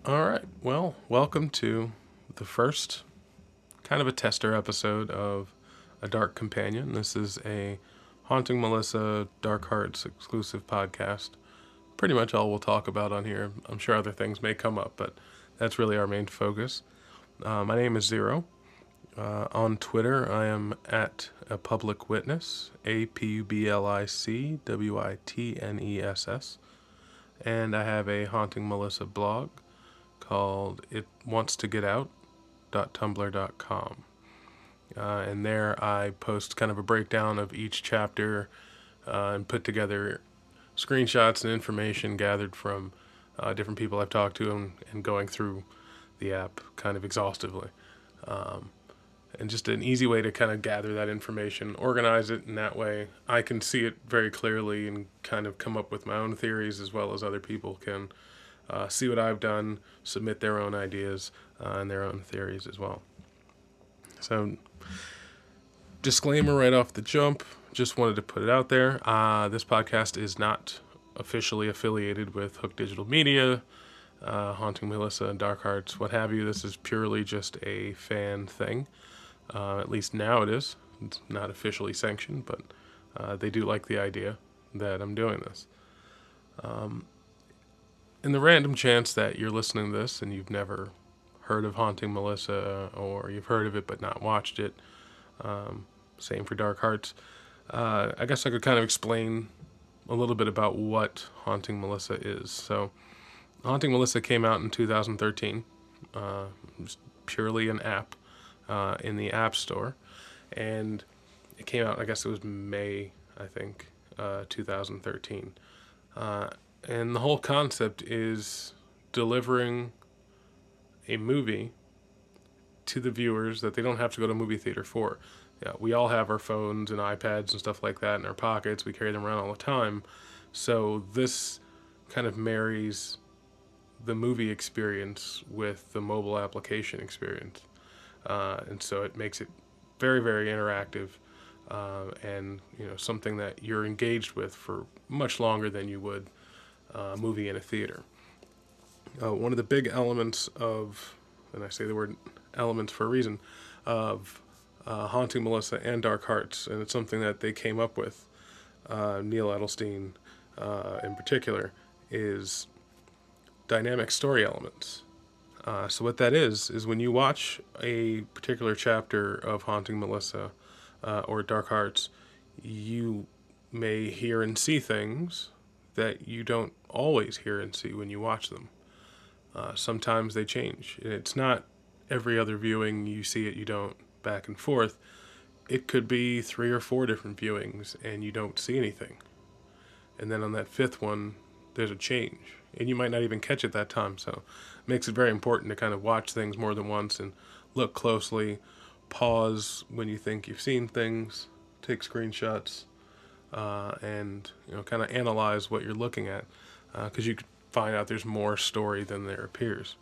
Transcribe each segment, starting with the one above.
All right. Well, welcome to the first kind of a tester episode of A Dark Companion. This is a Haunting Melissa Dark Hearts exclusive podcast. Pretty much all we'll talk about on here. I'm sure other things may come up, but that's really our main focus. My name is Zero. On Twitter, I am at a public witness, APUBLICWITNESS. And I have a Haunting Melissa blog called It Wants to Get Out.tumblr.com. And there I post kind of a breakdown of each chapter and put together screenshots and information gathered from different people I've talked to and going through the app kind of exhaustively. And just an easy way to kind of gather that information, organize it in that way. I can see it very clearly and kind of come up with my own theories as well as other people can see what I've done, submit their own ideas and their own theories as well. So, disclaimer right off the jump, just wanted to put it out there. This podcast is not officially affiliated with Hook Digital Media, Haunting Melissa and Dark Hearts, what have you. This is purely just a fan thing. At least now it is. It's not officially sanctioned, but they do like the idea that I'm doing this. In the random chance that you're listening to this and you've never heard of Haunting Melissa, or you've heard of it but not watched it, same for Dark Hearts, I guess I could kind of explain a little bit about what Haunting Melissa is. So, Haunting Melissa came out in 2013. It was purely an app in the App Store, and it came out, I guess it was May, 2013. And the whole concept is delivering a movie to the viewers that they don't have to go to a movie theater for. Yeah, we all have our phones and iPads and stuff like that in our pockets. We carry them around all the time. So this kind of marries the movie experience with the mobile application experience. And so it makes it very, very interactive and something that you're engaged with for much longer than you would a movie in a theater. One of the big elements of, and I say the word elements for a reason, of Haunting Melissa and Dark Hearts, and it's something that they came up with, Neil Edelstein in particular, is dynamic story elements. So what that is when you watch a particular chapter of Haunting Melissa or Dark Hearts, you may hear and see things that you don't always hear and see when you watch them. Sometimes they change. It's not every other viewing you see it, you don't, back and forth. It could be 3 or 4 different viewings and you don't see anything. And then on that 5th one, there's a change. And you might not even catch it that time. So it makes it very important to kind of watch things more than once and look closely, pause when you think you've seen things, take screenshots, and kind of analyze what you're looking at, because you could find out there's more story than there appears.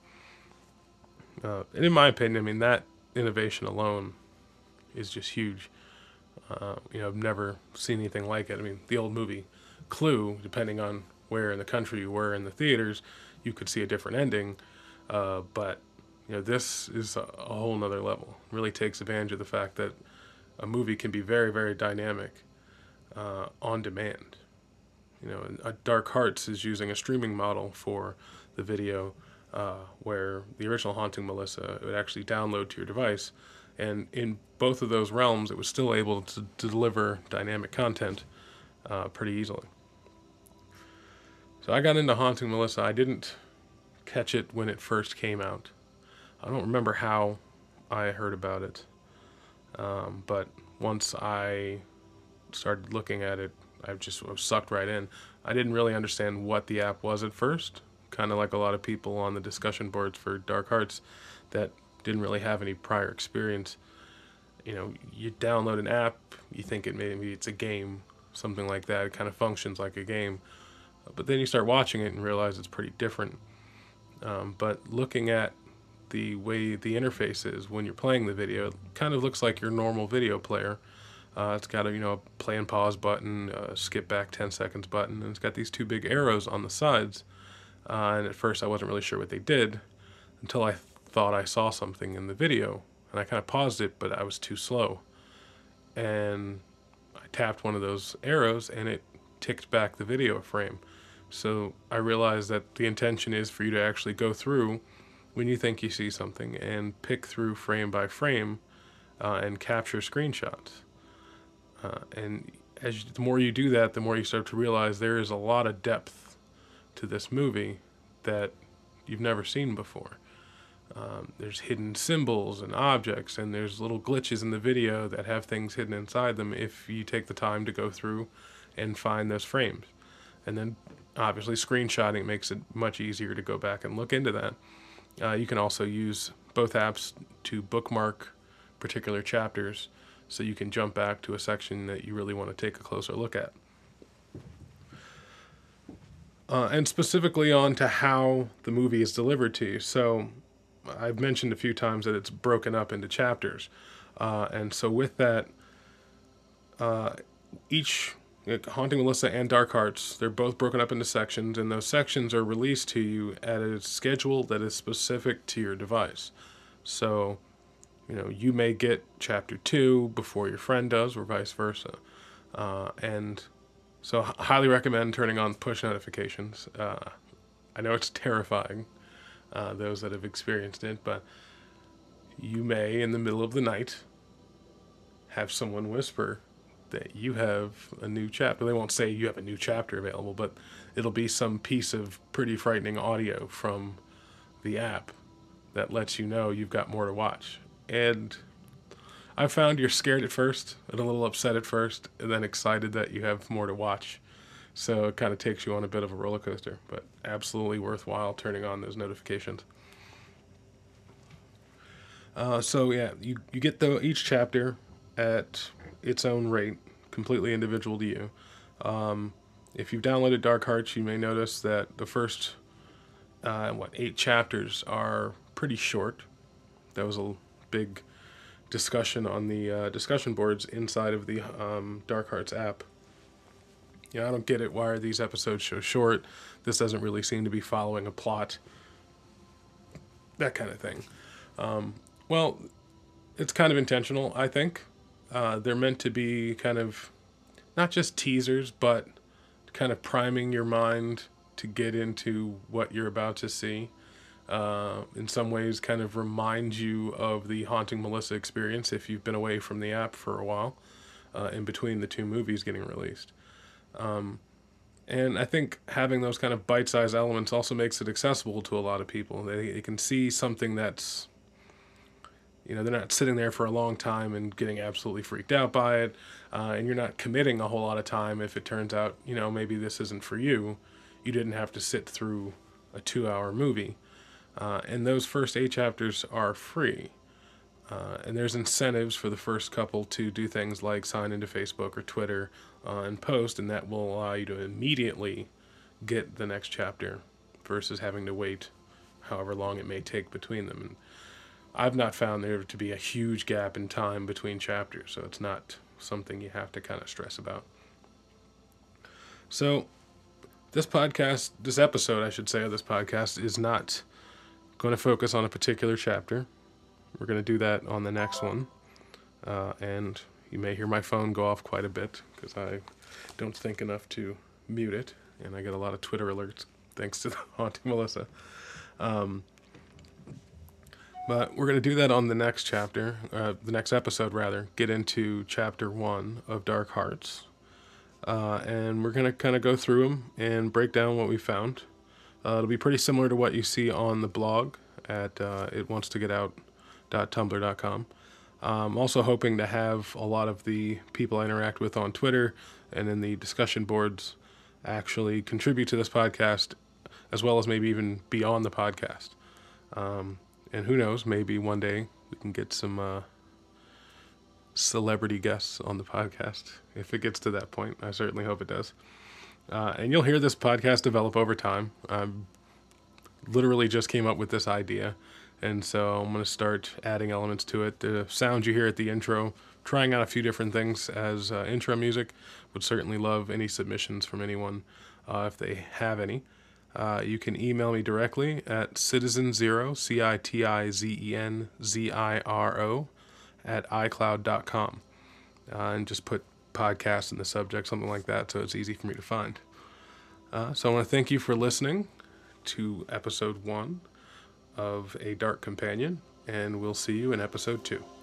And in my opinion, that innovation alone is just huge. I've never seen anything like it. The old movie Clue, depending on where in the country you were in the theaters, you could see a different ending. But this is a whole nother level. It really takes advantage of the fact that a movie can be very, very dynamic on demand. Dark Hearts is using a streaming model for the video, where the original Haunting Melissa would actually download to your device, and in both of those realms, it was still able to deliver dynamic content pretty easily. So I got into Haunting Melissa. I didn't catch it when it first came out. I don't remember how I heard about it, but once I started looking at it, I was sucked right in. I didn't really understand what the app was at first, kind of like a lot of people on the discussion boards for Dark Hearts that didn't really have any prior experience. You download an app, you think maybe it's a game, something like that. It kind of functions like a game. But then you start watching it and realize it's pretty different. But looking at the way the interface is when you're playing the video, it kind of looks like your normal video player. It's got a play and pause button, skip back 10 seconds button, and it's got these 2 big arrows on the sides. And at first I wasn't really sure what they did, until I thought I saw something in the video, and I kind of paused it, but I was too slow. And I tapped one of those arrows, and it ticked back the video frame. So I realized that the intention is for you to actually go through when you think you see something and pick through frame by frame and capture screenshots. And the more you do that, the more you start to realize there is a lot of depth to this movie that you've never seen before. There's hidden symbols and objects, and there's little glitches in the video that have things hidden inside them if you take the time to go through and find those frames. And then obviously screenshotting makes it much easier to go back and look into that. You can also use both apps to bookmark particular chapters so you can jump back to a section that you really want to take a closer look at. And specifically on to how the movie is delivered to you. So I've mentioned a few times that it's broken up into chapters. And so with that, each Haunting Melissa and Dark Hearts, they're both broken up into sections, and those sections are released to you at a schedule that is specific to your device. So, you may get chapter 2 before your friend does, or vice versa. And so highly recommend turning on push notifications. I know it's terrifying, those that have experienced it, but you may, in the middle of the night, have someone whisper that you have a new chapter. They won't say you have a new chapter available, but it'll be some piece of pretty frightening audio from the app that lets you know you've got more to watch. And I found you're scared at first and a little upset at first, and then excited that you have more to watch. So it kind of takes you on a bit of a roller coaster, but absolutely worthwhile turning on those notifications. So yeah, you get each chapter at its own rate, completely individual to you. If you've downloaded Dark Hearts, you may notice that the first 8 chapters are pretty short. That was a big discussion on the discussion boards inside of the Dark Hearts app. I don't get it. Why are these episodes so short? This doesn't really seem to be following a plot. That kind of thing. Well, it's kind of intentional, I think. They're meant to be kind of not just teasers, but kind of priming your mind to get into what you're about to see. In some ways, kind of remind you of the Haunting Melissa experience if you've been away from the app for a while, in between the 2 movies getting released. And I think having those kind of bite-sized elements also makes it accessible to a lot of people. They can see something that's, they're not sitting there for a long time and getting absolutely freaked out by it, and you're not committing a whole lot of time if it turns out, maybe this isn't for you. You didn't have to sit through a 2-hour movie. And those first 8 chapters are free. And there's incentives for the first couple to do things like sign into Facebook or Twitter and post, and that will allow you to immediately get the next chapter versus having to wait however long it may take between them. And I've not found there to be a huge gap in time between chapters, so it's not something you have to kind of stress about. So this episode, I should say, of this podcast is not going to focus on a particular chapter. We're going to do that on the next one. And you may hear my phone go off quite a bit because I don't think enough to mute it. And I get a lot of Twitter alerts thanks to the Haunting Melissa. But we're going to do that on the next chapter, the next episode rather, get into chapter 1 of Dark Hearts. And we're going to kind of go through them and break down what we found. It'll be pretty similar to what you see on the blog at itwantstogetout.tumblr.com. I'm also hoping to have a lot of the people I interact with on Twitter and in the discussion boards actually contribute to this podcast, as well as maybe even beyond the podcast. And who knows, maybe one day we can get some celebrity guests on the podcast. If it gets to that point, I certainly hope it does. And you'll hear this podcast develop over time. I literally just came up with this idea, and so I'm going to start adding elements to it. The sound you hear at the intro, trying out a few different things as intro music. Would certainly love any submissions from anyone if they have any. You can email me directly at citizenzero, CITIZENZIRO, at iCloud.com. And just put podcast in the subject, something like that, so it's easy for me to find. So I want to thank you for listening to episode 1 of A Dark Companion, and we'll see you in episode 2.